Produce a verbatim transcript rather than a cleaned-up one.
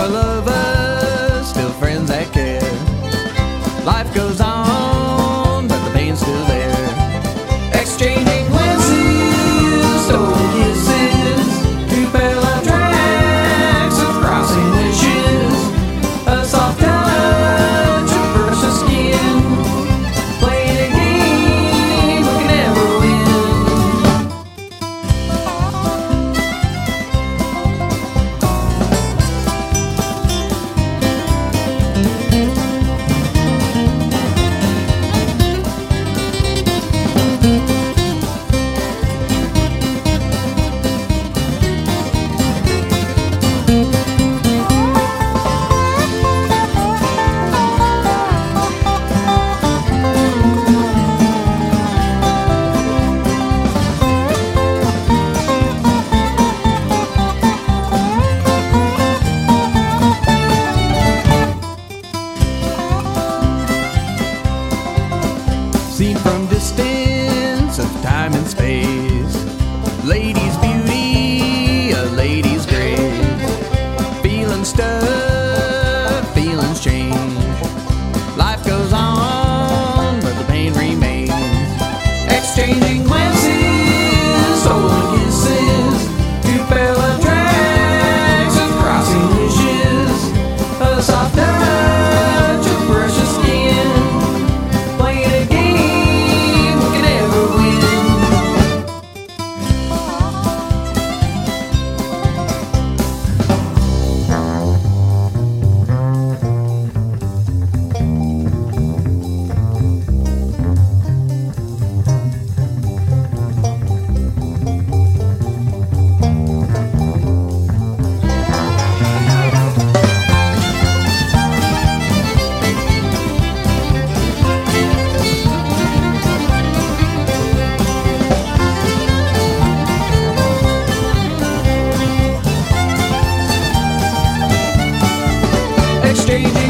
former lovers, still friends that care. Life goes on, but the pain's still there. Exchanging glances, stolen kisses, two parallel tracks of crossing wishes, a soft touch of precious skin, playing a game we can never win. Seen from distance of time and space, lady's beauty, a lady's grace. Feelings stir, feelings change. Life goes on, but the pain remains. Exchanging glances, stolen kisses, two parallel tracks of crossing wishes, a soft touch of precious skin, playing a game we can never win. Exchanging